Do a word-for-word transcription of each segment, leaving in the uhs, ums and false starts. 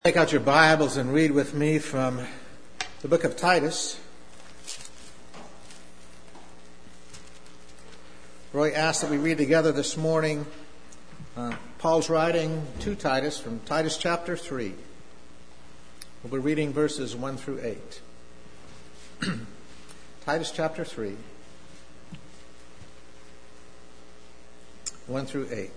Take out your Bibles and read with me from the book of Titus. Roy asked that we read together this morning uh, Paul's writing to Titus from Titus chapter three. We'll be reading verses one through eight. Titus chapter three, one through eight.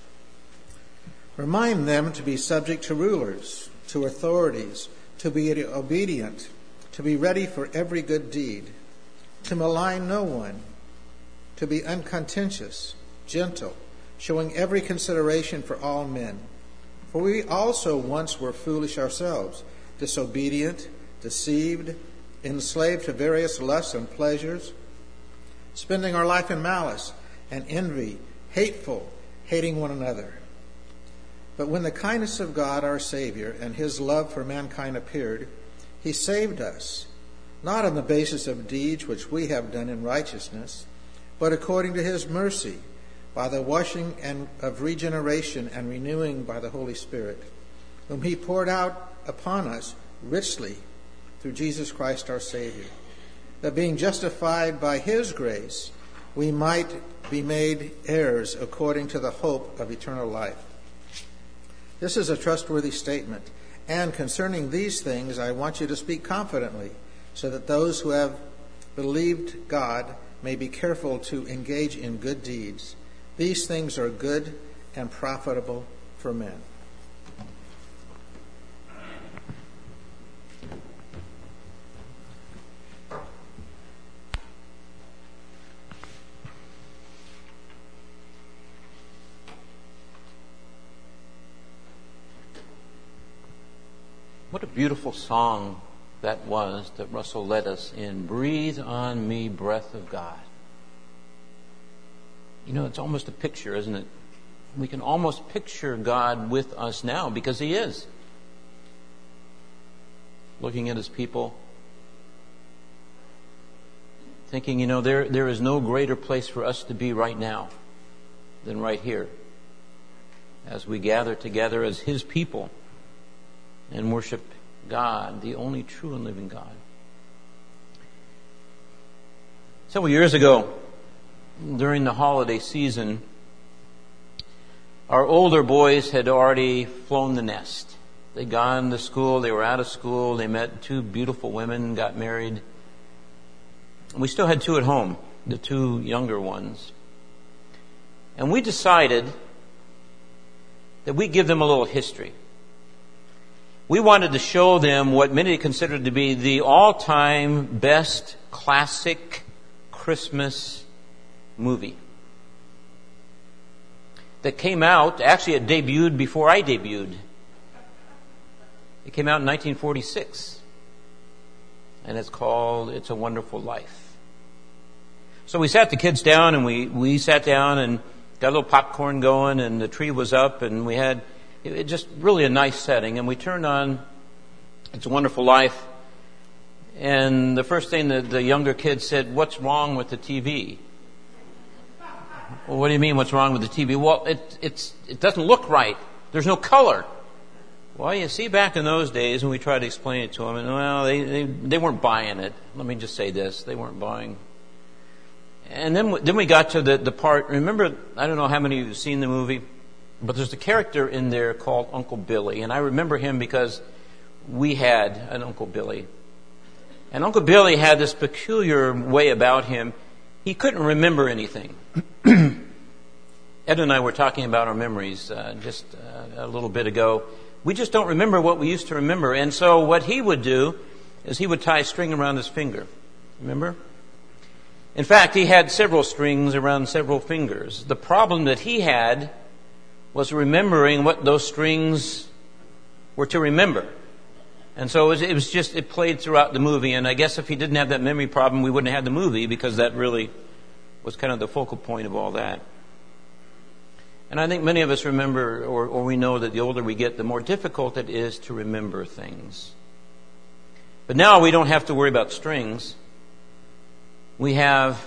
Remind them to be subject to rulers, to authorities, to be obedient, to be ready for every good deed, to malign no one, to be uncontentious, gentle, showing every consideration for all men. For we also once were foolish ourselves, disobedient, deceived, enslaved to various lusts and pleasures, spending our life in malice and envy, hateful, hating one another. But when the kindness of God our Savior and his love for mankind appeared, he saved us, not on the basis of deeds which we have done in righteousness, but according to his mercy, by the washing and of regeneration and renewing by the Holy Spirit, whom he poured out upon us richly through Jesus Christ our Savior, that being justified by his grace, we might be made heirs according to the hope of eternal life. This is a trustworthy statement, and concerning these things I want you to speak confidently, so that those who have believed God may be careful to engage in good deeds. These things are good and profitable for men. What a beautiful song that was that Russell led us in. Breathe on me, breath of God. You know, it's almost a picture, isn't it? We can almost picture God with us now because he is. Looking at his people, thinking, you know, there there is no greater place for us to be right now than right here as we gather together as his people and worship God, the only true and living God. Several years ago, during the holiday season, our older boys had already flown the nest. They'd gone to school, they were out of school, they met two beautiful women, got married. We still had two at home, the two younger ones. And we decided that we'd give them a little history. We wanted to show them what many considered to be the all-time best classic Christmas movie that came out, actually it debuted before I debuted. It came out in nineteen forty-six, and it's called It's a Wonderful Life. So we sat the kids down, and we, we sat down and got a little popcorn going, and the tree was up, and we had It just really a nice setting. And we turned on It's a Wonderful Life. And the first thing that the younger kid said, "What's wrong with the T V?" Well, what do you mean, what's wrong with the T V? Well, it, it's, it doesn't look right. There's no color. Well, you see, back in those days when we tried to explain it to them, and well, they, they, they weren't buying it. Let me just say this. They weren't buying. And then, then we got to the, the part, remember, I don't know how many of you have seen the movie, but there's a character in there called Uncle Billy. And I remember him because we had an Uncle Billy. And Uncle Billy had this peculiar way about him. He couldn't remember anything. Ed and I were talking about our memories uh, just uh, a little bit ago. We just don't remember what we used to remember. And so what he would do is he would tie a string around his finger. Remember? In fact, he had several strings around several fingers. The problem that he had was remembering what those strings were to remember. And so it was, it was just, it played throughout the movie. And I guess if he didn't have that memory problem, we wouldn't have had the movie, because that really was kind of the focal point of all that. And I think many of us remember, or, or we know that the older we get, the more difficult it is to remember things. But now we don't have to worry about strings. We have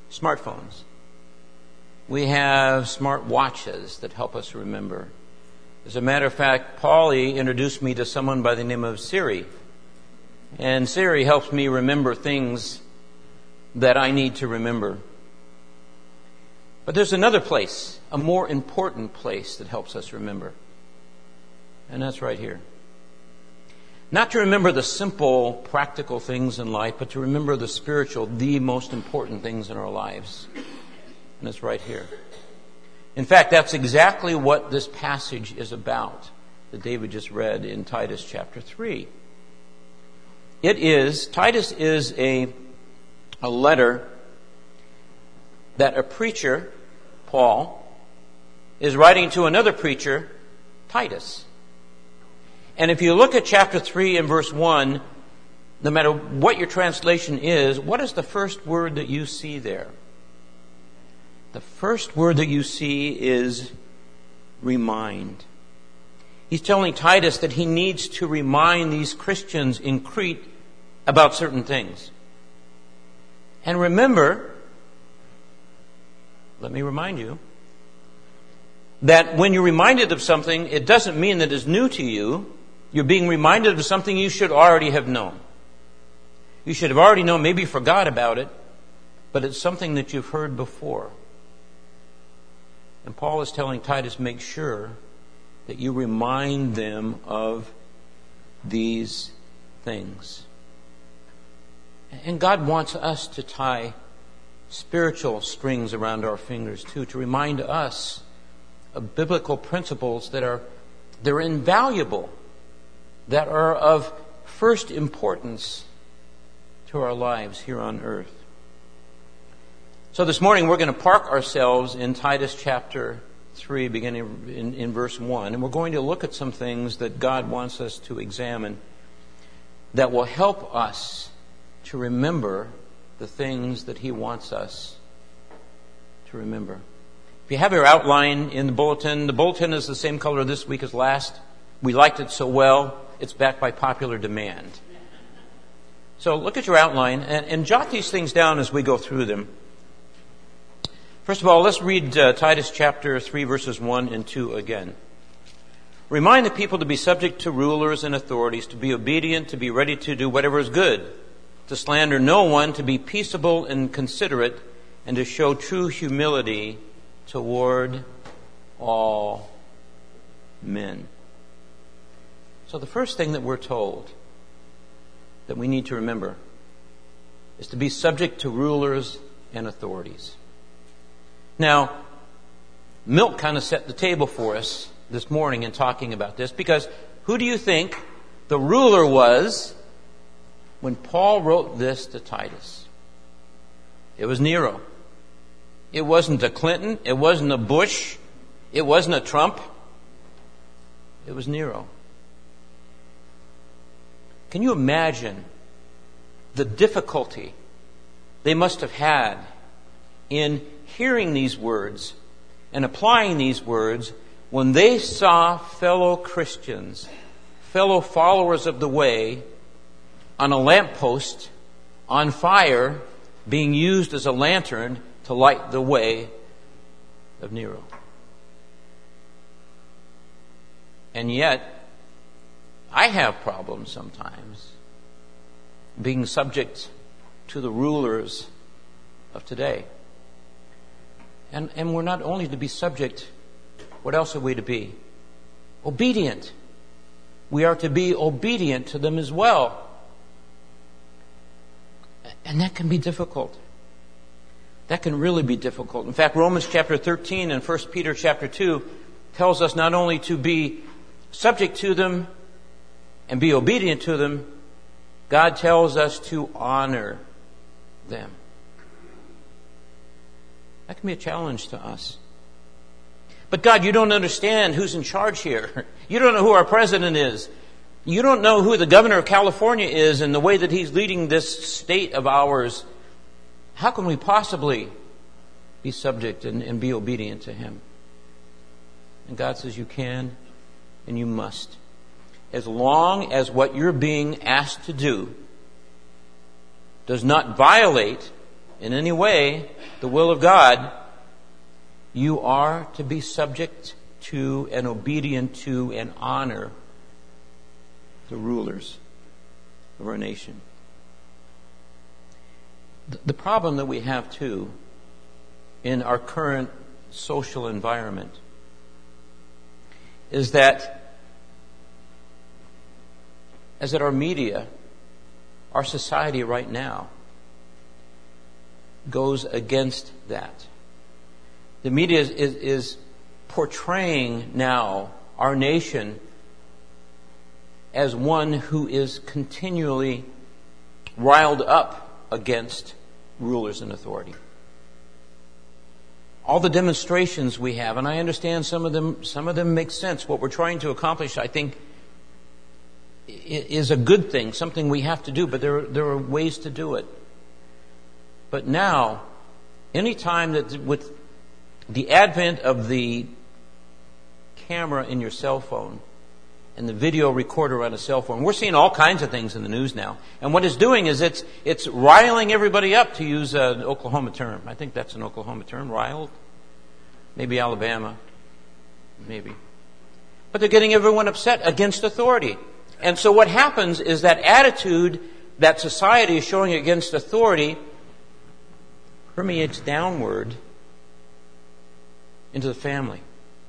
smartphones. We have smart watches that help us remember. As a matter of fact, Paulie introduced me to someone by the name of Siri. And Siri helps me remember things that I need to remember. But there's another place, a more important place that helps us remember. And that's right here. Not to remember the simple, practical things in life, but to remember the spiritual, the most important things in our lives. And it's right here. In fact, that's exactly what this passage is about that David just read in Titus chapter three. It is, Titus is a, a letter that a preacher, Paul, is writing to another preacher, Titus. And if you look at chapter three and verse one, no matter what your translation is, what is the first word that you see there? The first word that you see is remind. He's telling Titus that he needs to remind these Christians in Crete about certain things. And remember, let me remind you, that when you're reminded of something, it doesn't mean that it's new to you. You're being reminded of something you should already have known. You should have already known, maybe forgot about it, but it's something that you've heard before. And Paul is telling Titus, make sure that you remind them of these things. And God wants us to tie spiritual strings around our fingers too, to remind us of biblical principles that are they're invaluable, that are of first importance to our lives here on earth. So this morning we're going to park ourselves in Titus chapter three, beginning in, in verse one, and we're going to look at some things that God wants us to examine that will help us to remember the things that He wants us to remember. If you have your outline in the bulletin, the bulletin is the same color this week as last. We liked it so well, it's backed by popular demand. So look at your outline and, and jot these things down as we go through them. First of all, let's read uh, Titus chapter three, verses one and two again. Remind the people to be subject to rulers and authorities, to be obedient, to be ready to do whatever is good, to slander no one, to be peaceable and considerate, and to show true humility toward all men. So the first thing that we're told that we need to remember is to be subject to rulers and authorities. Now, Milt kind of set the table for us this morning in talking about this, because who do you think the ruler was when Paul wrote this to Titus? It was Nero. It wasn't a Clinton. It wasn't a Bush. It wasn't a Trump. It was Nero. Can you imagine the difficulty they must have had in hearing these words and applying these words when they saw fellow Christians, fellow followers of the way, on a lamppost, on fire, being used as a lantern to light the way of Nero? And yet, I have problems sometimes being subject to the rulers of today. And, and we're not only to be subject, what else are we to be? Obedient. We are to be obedient to them as well. And that can be difficult. That can really be difficult. In fact, Romans chapter thirteen and First Peter chapter two tells us not only to be subject to them and be obedient to them, God tells us to honor them. That can be a challenge to us. But God, you don't understand who's in charge here. You don't know who our president is. You don't know who the governor of California is and the way that he's leading this state of ours. How can we possibly be subject and, and be obedient to him? And God says you can and you must. As long as what you're being asked to do does not violate in any way the will of God, you are to be subject to and obedient to and honor the rulers of our nation. The problem that we have, too, in our current social environment is that as that our media, our society right now, goes against that. The media is, is, is portraying now our nation as one who is continually riled up against rulers and authority. All the demonstrations we have, and I understand some of them, some of them make sense. What we're trying to accomplish, I think, is a good thing, something we have to do, but there, there are ways to do it. But now, any time that with the advent of the camera in your cell phone and the video recorder on a cell phone, we're seeing all kinds of things in the news now. And what it's doing is it's it's riling everybody up, to use an Oklahoma term. I think that's an Oklahoma term, riled. Maybe Alabama. Maybe. But they're getting everyone upset against authority. And so what happens is that attitude that society is showing against authority permeates downward into the family.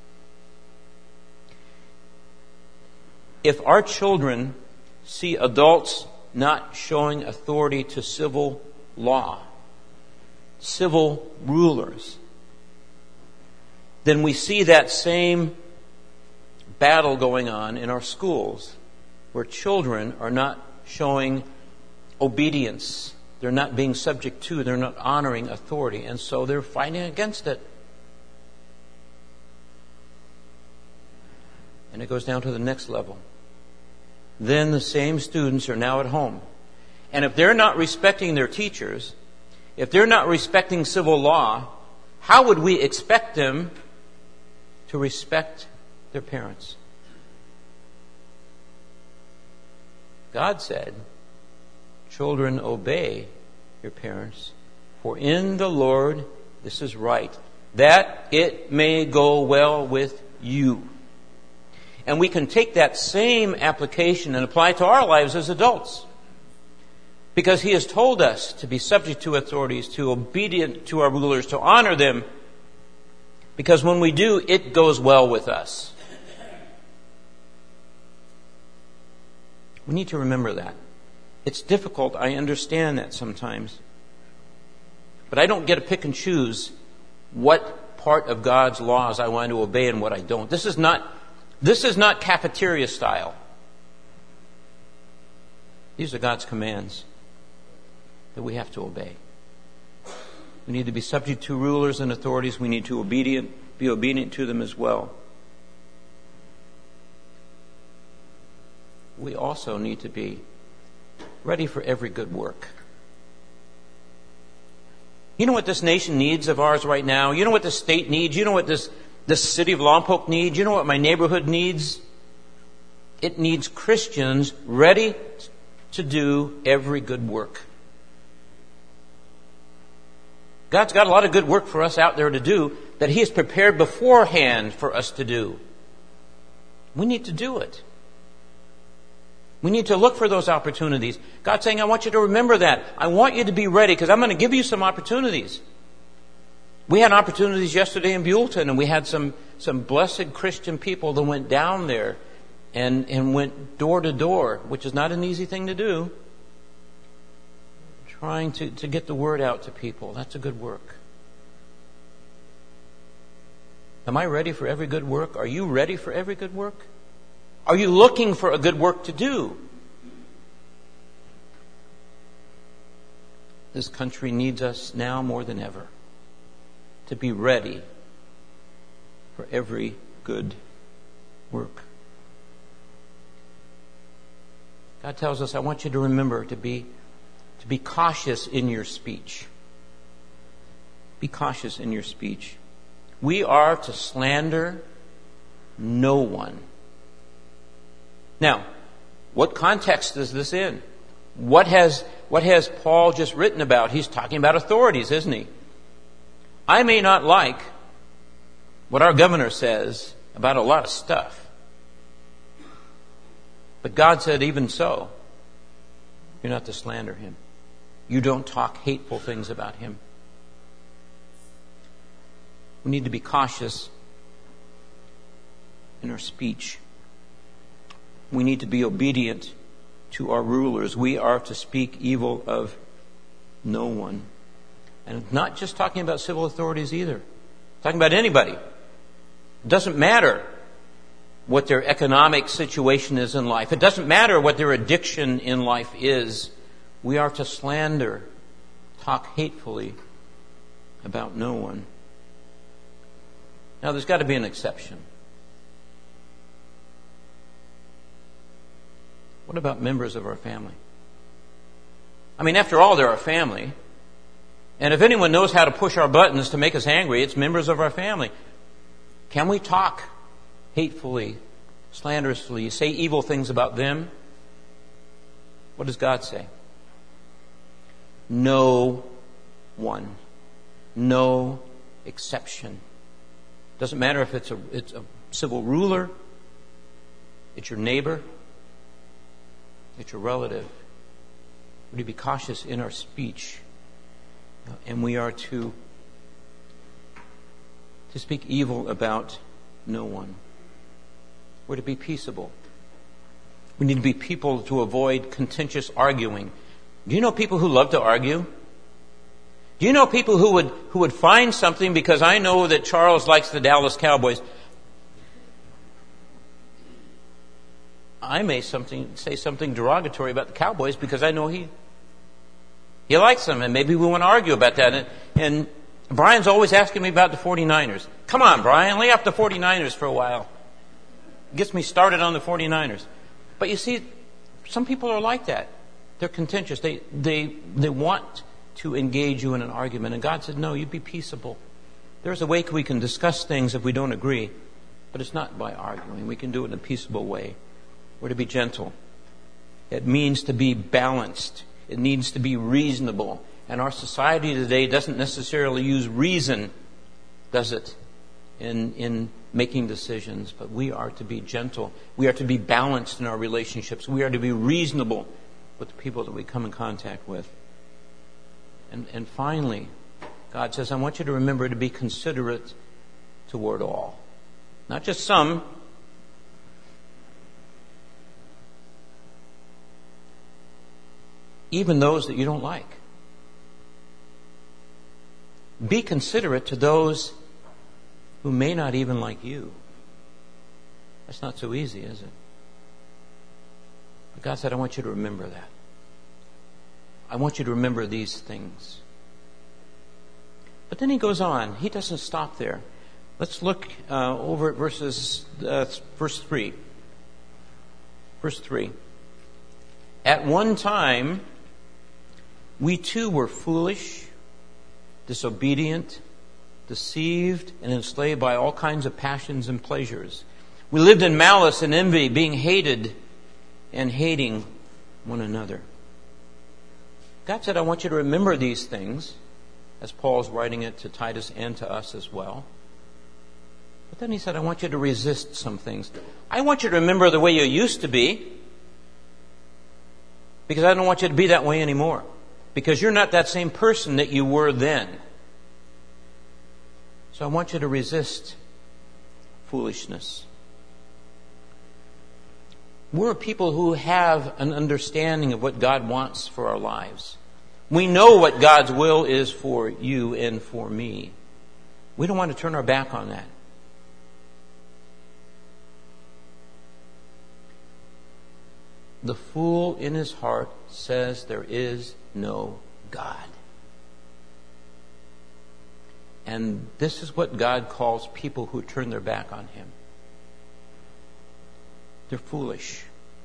If our children see adults not showing authority to civil law, civil rulers, then we see that same battle going on in our schools, where children are not showing obedience. They're not being subject to, they're not honoring authority, and so they're fighting against it. And it goes down to the next level. Then the same students are now at home. And if they're not respecting their teachers, if they're not respecting civil law, how would we expect them to respect their parents? God said, children, obey your parents, for in the Lord this is right, that it may go well with you. And we can take that same application and apply it to our lives as adults. Because He has told us to be subject to authorities, to obedient to our rulers, to honor them. Because when we do, it goes well with us. We need to remember that. It's difficult, I understand that sometimes. But I don't get to pick and choose what part of God's laws I want to obey and what I don't. This is not This is not cafeteria style. These are God's commands that we have to obey. We need to be subject to rulers and authorities. We need to obedient, be obedient to them as well. We also need to be ready for every good work. You know what this nation needs of ours right now? You know what this state needs? You know what this The city of Lompoc needs? You know what my neighborhood needs? It needs Christians ready to do every good work. God's got a lot of good work for us out there to do that He has prepared beforehand for us to do. We need to do it. We need to look for those opportunities. God's saying, I want you to remember that. I want you to be ready because I'm going to give you some opportunities. We had opportunities yesterday in Buellton, and we had some, some blessed Christian people that went down there and, and went door to door, which is not an easy thing to do. Trying to, to get the word out to people. That's a good work. Am I ready for every good work? Are you ready for every good work? Are you looking for a good work to do? This country needs us now more than ever to be ready for every good work. God tells us, I want you to remember to be to be cautious in your speech. Be cautious in your speech. We are to slander no one. Now, what context is this in? What has what has Paul just written about? He's talking about authorities, isn't he? I may not like what our governor says about a lot of stuff. But God said, even so, you're not to slander him. You don't talk hateful things about him. We need to be cautious in our speech. We need to be obedient to our rulers. We are to speak evil of no one. And not just talking about civil authorities either. Talking about anybody. It doesn't matter what their economic situation is in life. It doesn't matter what their addiction in life is. We are to slander, talk hatefully about no one. Now, there's got to be an exception. What about members of our family? I mean, after all, they're our family. And if anyone knows how to push our buttons to make us angry, it's members of our family. Can we talk hatefully, slanderously, say evil things about them? What does God say? No one. No exception. Doesn't matter if it's a, it's a civil ruler, it's your neighbor, it's your relative. We need to be cautious in our speech. And we are to, to speak evil about no one. We're to be peaceable. We need to be people to avoid contentious arguing. Do you know people who love to argue? Do you know people who would who would find something because I know that Charles likes the Dallas Cowboys? I may something say something derogatory about the Cowboys because I know he he likes them, and maybe we want to argue about that. And, and Brian's always asking me about the forty-niners. Come on, Brian, lay off the forty-niners for a while. Gets me started on the forty-niners. But you see, some people are like that. They're contentious. They they they want to engage you in an argument. And God said, no, you be peaceable. There's a way we can discuss things if we don't agree, but it's not by arguing. We can do it in a peaceable way. We're to be gentle. It means to be balanced. It needs to be reasonable. And our society today doesn't necessarily use reason, does it, in, in making decisions. But we are to be gentle. We are to be balanced in our relationships. We are to be reasonable with the people that we come in contact with. And, and finally, God says, I want you to remember to be considerate toward all. Not just some. Even those that you don't like. Be considerate to those who may not even like you. That's not so easy, is it? But God said, I want you to remember that. I want you to remember these things. But then he goes on. He doesn't stop there. Let's look uh, over at verses, uh, verse three. Verse three. At one time, we too were foolish, disobedient, deceived, and enslaved by all kinds of passions and pleasures. We lived in malice and envy, being hated and hating one another. God said, I want you to remember these things, as Paul's writing it to Titus and to us as well. But then he said, I want you to resist some things. I want you to remember the way you used to be, because I don't want you to be that way anymore. Because you're not that same person that you were then. So I want you to resist foolishness. We're people who have an understanding of what God wants for our lives. We know what God's will is for you and for me. We don't want to turn our back on that. The fool in his heart says there is no God. And this is what God calls people who turn their back on him. They're foolish.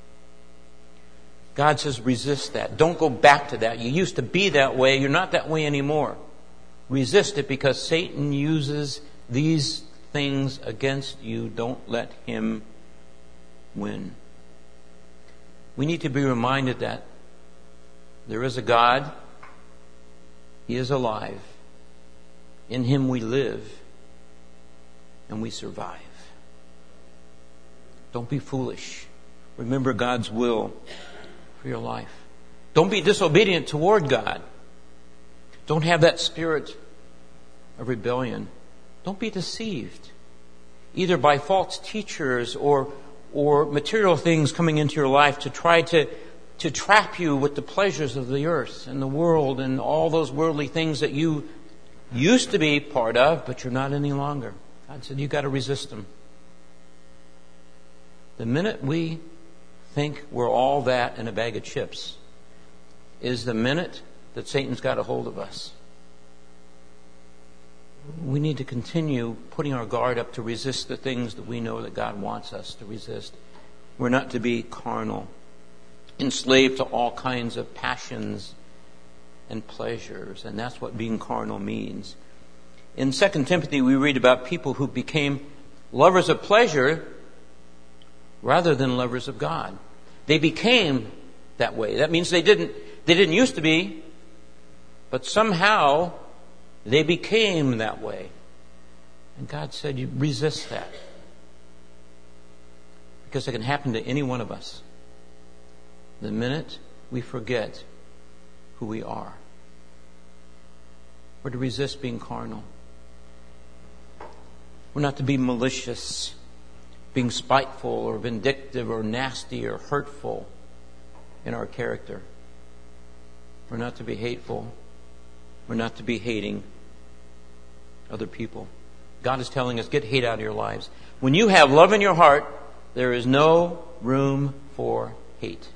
God says resist that. Don't go back to that. You used to be that way. You're not that way anymore. Resist it, because Satan uses these things against you. Don't let him win. We need to be reminded that there is a God. He is alive. In him we live and we survive. Don't be foolish. Remember God's will for your life. Don't be disobedient toward God. Don't have that spirit of rebellion. Don't be deceived, either by false teachers or or material things coming into your life to try to, to trap you with the pleasures of the earth and the world and all those worldly things that you used to be part of, but you're not any longer. God said you've got to resist them. The minute we think we're all that in a bag of chips is the minute that Satan's got a hold of us. We need to continue putting our guard up to resist the things that we know that God wants us to resist. We're not to be carnal, enslaved to all kinds of passions and pleasures, and that's what being carnal means. In Second Timothy, we read about people who became lovers of pleasure rather than lovers of God. They became that way. That means they didn't they didn't used to be, but somehow they became that way. And God said, you resist that. Because it can happen to any one of us. The minute we forget who we are. We're to resist being carnal. We're not to be malicious, being spiteful or vindictive or nasty or hurtful in our character. We're not to be hateful. We're not to be hating other people. God is telling us, get hate out of your lives. When you have love in your heart, there is no room for hate.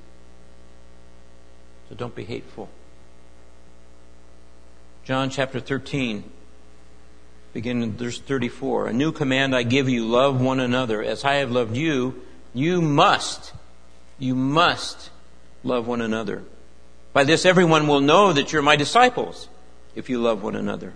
So don't be hateful. John chapter thirteen, beginning in verse thirty-four. A new command I give you, love one another. As I have loved you, you must, you must love one another. By this everyone will know that you're my disciples, if you love one another.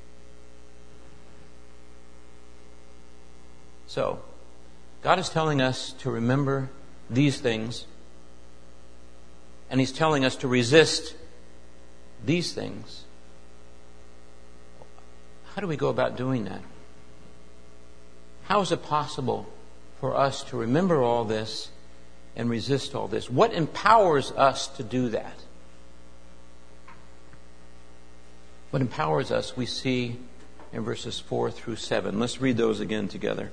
So, God is telling us to remember these things, and He's telling us to resist these things. How do we go about doing that? How is it possible for us to remember all this and resist all this? What empowers us to do that? What empowers us, we see in verses four through seven. Let's read those again together.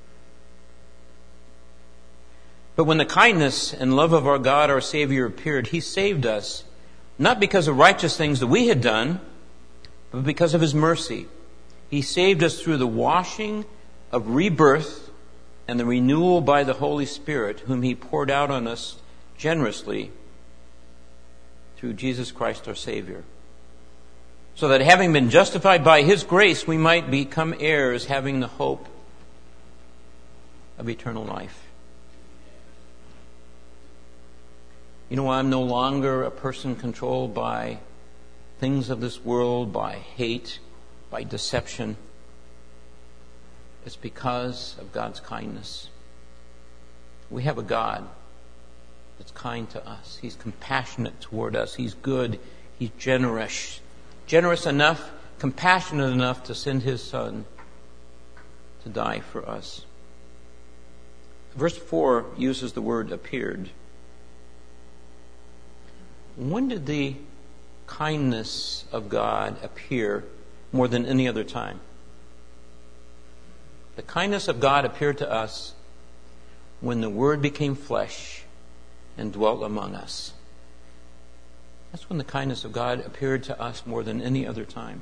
But when the kindness and love of our God, our Savior, appeared, He saved us, not because of righteous things that we had done, but because of His mercy. He saved us through the washing of rebirth and the renewal by the Holy Spirit, whom He poured out on us generously through Jesus Christ our Savior. So that having been justified by His grace, we might become heirs, having the hope of eternal life. You know, I'm no longer a person controlled by things of this world, by hate, by deception. It's because of God's kindness. We have a God that's kind to us. He's compassionate toward us. He's good. He's generous. Generous enough, compassionate enough to send His Son to die for us. Verse four uses the word appeared. When did the kindness of God appear more than any other time? The kindness of God appeared to us when the Word became flesh and dwelt among us. That's when the kindness of God appeared to us more than any other time.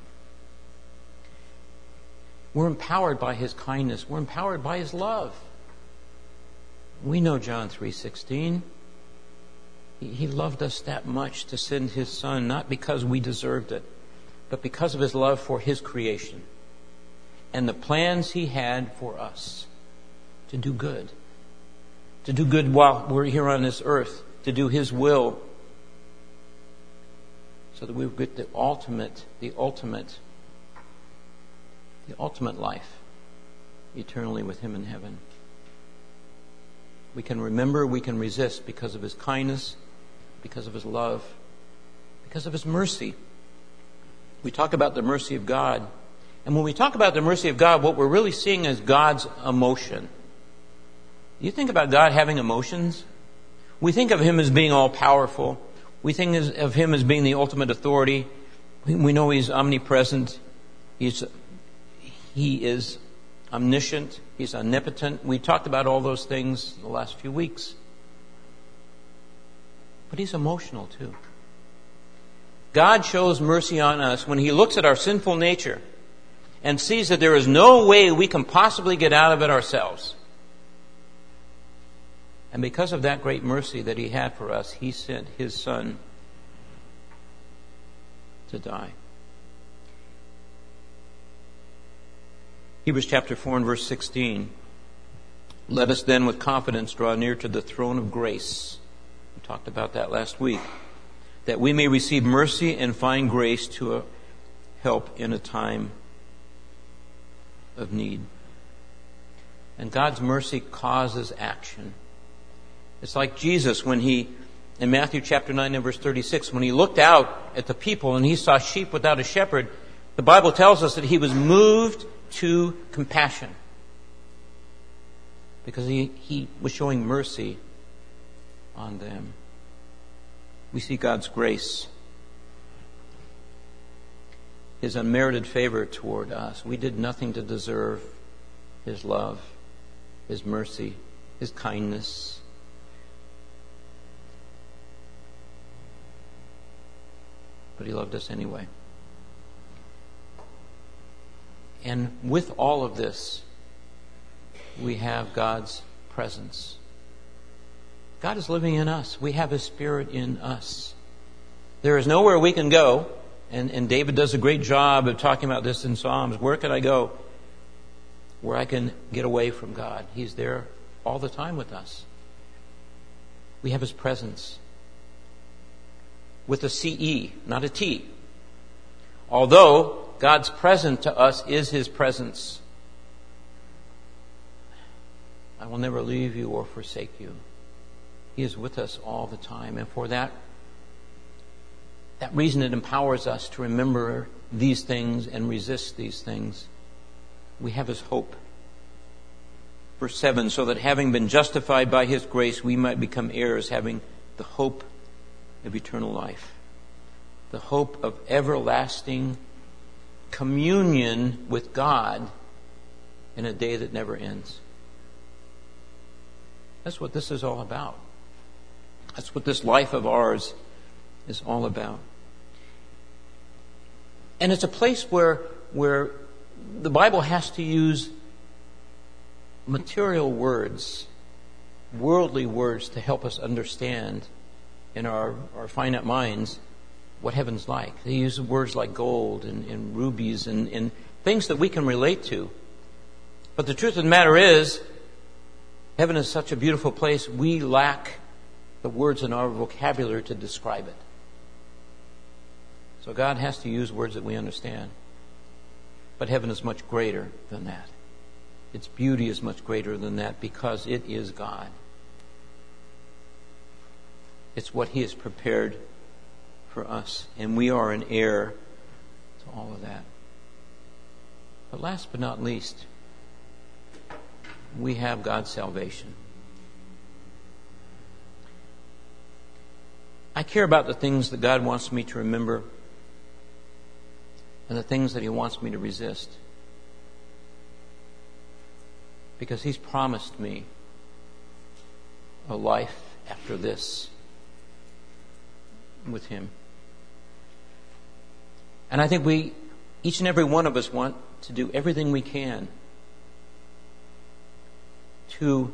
We're empowered by His kindness. We're empowered by His love. We know John three sixteen. He loved us that much to send His Son, not because we deserved it, but because of His love for His creation and the plans He had for us to do good. To do good while we're here on this earth, to do His will, so that we get the ultimate, the ultimate, the ultimate life eternally with Him in heaven. We can remember, we can resist because of His kindness, because of His love, because of His mercy. We talk about the mercy of God. And when we talk about the mercy of God, what we're really seeing is God's emotion. You think about God having emotions? We think of Him as being all-powerful. We think of Him as being the ultimate authority. We know He's omnipresent. He's, he is omniscient. He's omnipotent. We talked about all those things the last few weeks. But He's emotional too. God shows mercy on us when He looks at our sinful nature and sees that there is no way we can possibly get out of it ourselves. And because of that great mercy that He had for us, He sent His Son to die. Hebrews chapter four and verse sixteen. Let us then with confidence draw near to the throne of grace. We talked about that last week. That we may receive mercy and find grace to help in a time of need. And God's mercy causes action. It's like Jesus when He, in Matthew chapter nine and verse thirty-six, when He looked out at the people and He saw sheep without a shepherd, the Bible tells us that He was moved to compassion. Because he, he was showing mercy on them. We see God's grace, His unmerited favor toward us. We did nothing to deserve His love, His mercy, His kindness. But He loved us anyway. And with all of this, we have God's presence. God is living in us. We have His Spirit in us. There is nowhere we can go, and, and David does a great job of talking about this in Psalms. Where can I go where I can get away from God? He's there all the time with us. We have His presence. With a C E, not a T. Although God's present to us is His presence. I will never leave you or forsake you. He is with us all the time. And for that, that reason it empowers us to remember these things and resist these things. We have His hope. Verse seven, so that having been justified by His grace, we might become heirs, having the hope of eternal life. The hope of everlasting communion with God in a day that never ends. That's what this is all about. That's what this life of ours is all about. And it's a place where, where the Bible has to use material words, worldly words, to help us understand in our, our finite minds what heaven's like. They use words like gold and, and rubies and, and things that we can relate to. But the truth of the matter is, heaven is such a beautiful place, we lack the words in our vocabulary to describe it. So God has to use words that we understand. But heaven is much greater than that. Its beauty is much greater than that because it is God. It's what He has prepared for us. And we are an heir to all of that. But last but not least, we have God's salvation. I care about the things that God wants me to remember and the things that He wants me to resist. Because He's promised me a life after this with Him. And I think we, each and every one of us, want to do everything we can to,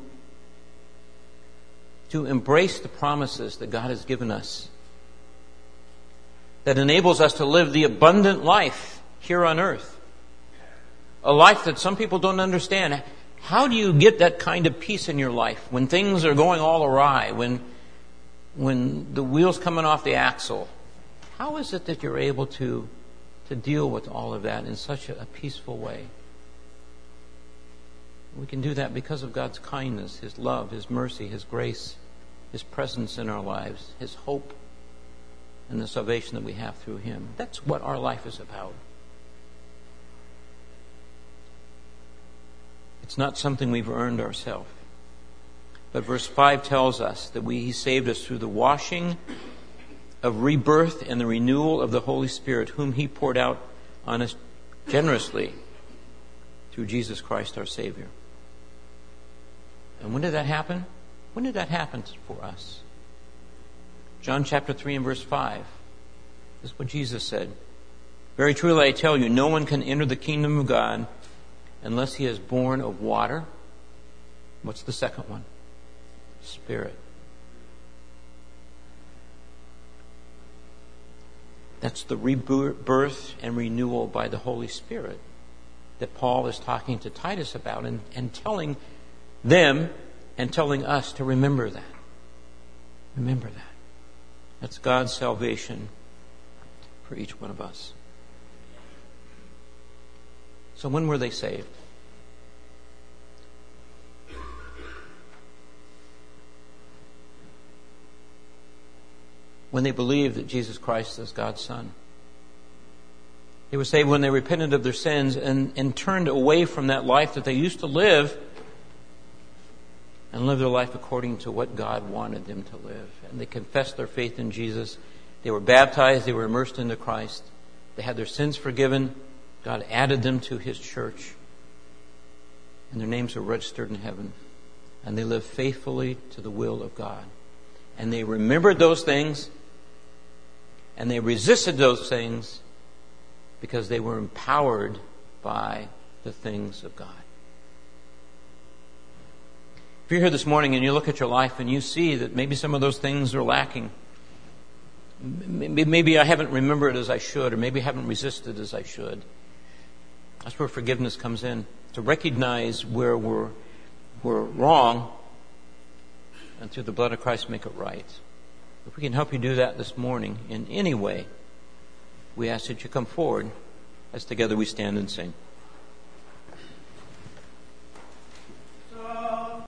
to embrace the promises that God has given us that enables us to live the abundant life here on earth. A life that some people don't understand. How do you get that kind of peace in your life when things are going all awry, when, when the wheel's coming off the axle? How is it that you're able to, to deal with all of that in such a, a peaceful way? We can do that because of God's kindness, His love, His mercy, His grace, His presence in our lives, His hope, and the salvation that we have through Him. That's what our life is about. It's not something we've earned ourselves. But verse five tells us that we, He saved us through the washing of rebirth and the renewal of the Holy Spirit, whom He poured out on us generously through Jesus Christ our Savior. And when did that happen? When did that happen for us? John chapter three and verse five. This is what Jesus said. Very truly I tell you, no one can enter the kingdom of God unless he is born of water. What's the second one? Spirit. That's the rebirth and renewal by the Holy Spirit that Paul is talking to Titus about and, and telling them and telling us to remember that. Remember that. That's God's salvation for each one of us. So when were they saved? When they believed that Jesus Christ is God's Son. They were saved when they repented of their sins and, and turned away from that life that they used to live and lived their life according to what God wanted them to live. And they confessed their faith in Jesus. They were baptized. They were immersed into Christ. They had their sins forgiven. God added them to His church. And their names are registered in heaven. And they lived faithfully to the will of God. And they remembered those things. And they resisted those things because they were empowered by the things of God. If you're here this morning and you look at your life and you see that maybe some of those things are lacking, maybe I haven't remembered as I should, or maybe I haven't resisted as I should, that's where forgiveness comes in. To recognize where we're, we're wrong and through the blood of Christ make it right. If we can help you do that this morning in any way, we ask that you come forward as together we stand and sing.